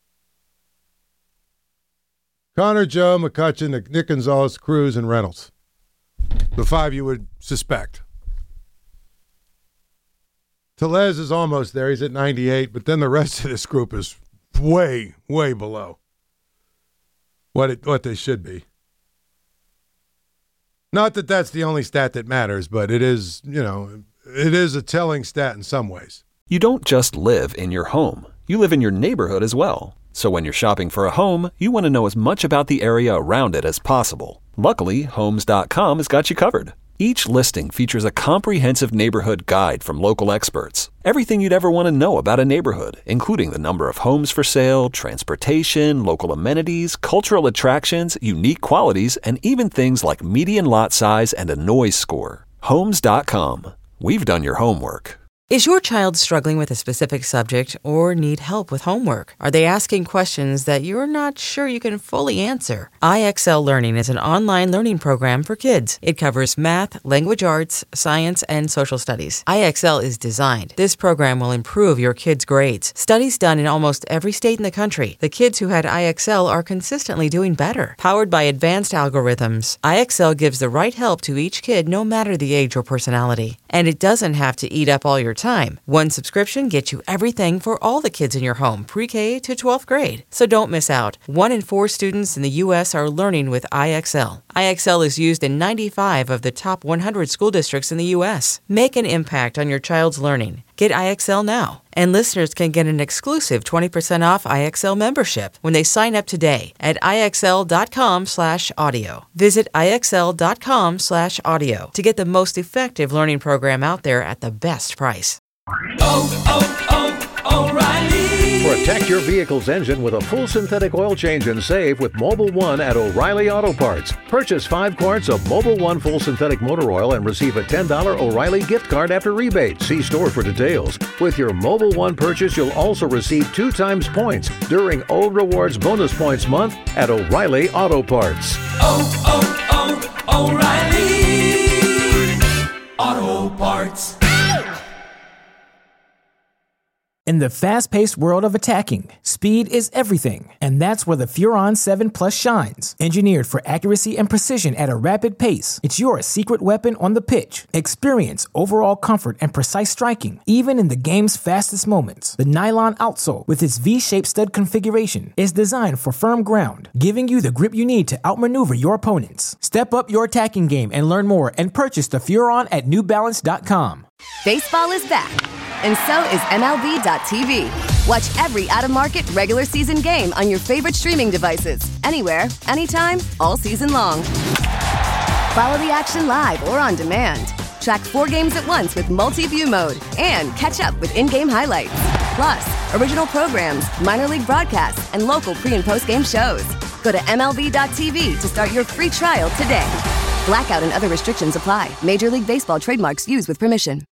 Connor, Joe, McCutchen, Nick Gonzalez, Cruz, and Reynolds. The five you would suspect. Tellez is almost there. He's at ninety-eight, but then the rest of this group is way, way below what it, what they should be. Not that that's the only stat that matters, but it is, you know, it is a telling stat in some ways. You don't just live in your home. You live in your neighborhood as well. So when you're shopping for a home, you want to know as much about the area around it as possible. Luckily, Homes dot com has got you covered. Each listing features a comprehensive neighborhood guide from local experts. Everything you'd ever want to know about a neighborhood, including the number of homes for sale, transportation, local amenities, cultural attractions, unique qualities, and even things like median lot size and a noise score. Homes dot com. We've done your homework. Is your child struggling with a specific subject or need help with homework? Are they asking questions that you're not sure you can fully answer? I X L Learning is an online learning program for kids. It covers math, language arts, science, and social studies. I X L is designed. This program will improve your kids' grades. Studies done in almost every state in the country. The kids who had I X L are consistently doing better. Powered by advanced algorithms, I X L gives the right help to each kid no matter the age or personality. And it doesn't have to eat up all your time. One subscription gets you everything for all the kids in your home, pre-K to twelfth grade. So don't miss out. One in four students in the U S are learning with I X L. I X L is used in ninety-five of the top one hundred school districts in the U S. Make an impact on your child's learning. Get I X L now. And listeners can get an exclusive twenty percent off I X L membership when they sign up today at IXL.com slash audio. Visit IXL.com slash audio to get the most effective learning program out there at the best price. Oh, oh, oh, O'Reilly! Protect your vehicle's engine with a full synthetic oil change and save with Mobil one at O'Reilly Auto Parts. Purchase five quarts of Mobil one full synthetic motor oil and receive a ten dollars O'Reilly gift card after rebate. See store for details. With your Mobil one purchase, you'll also receive two times points during O Rewards Bonus Points Month at O'Reilly Auto Parts. Oh, oh, oh, O'Reilly Auto Parts. In the fast-paced world of attacking, speed is everything, and that's where the Furon seven Plus shines. Engineered for accuracy and precision at a rapid pace, it's your secret weapon on the pitch. Experience overall comfort and precise striking, even in the game's fastest moments. The nylon outsole, with its V-shaped stud configuration, is designed for firm ground, giving you the grip you need to outmaneuver your opponents. Step up your attacking game and learn more and purchase the Furon at New Balance dot com. Baseball is back, and so is M L B dot T V. Watch every out-of-market, regular season game on your favorite streaming devices, anywhere, anytime, all season long. Follow the action live or on demand. Track four games at once with multi-view mode and catch up with in-game highlights. Plus, original programs, minor league broadcasts, and local pre- and post-game shows. Go to M L B dot T V to start your free trial today. Blackout and other restrictions apply. Major League Baseball trademarks used with permission.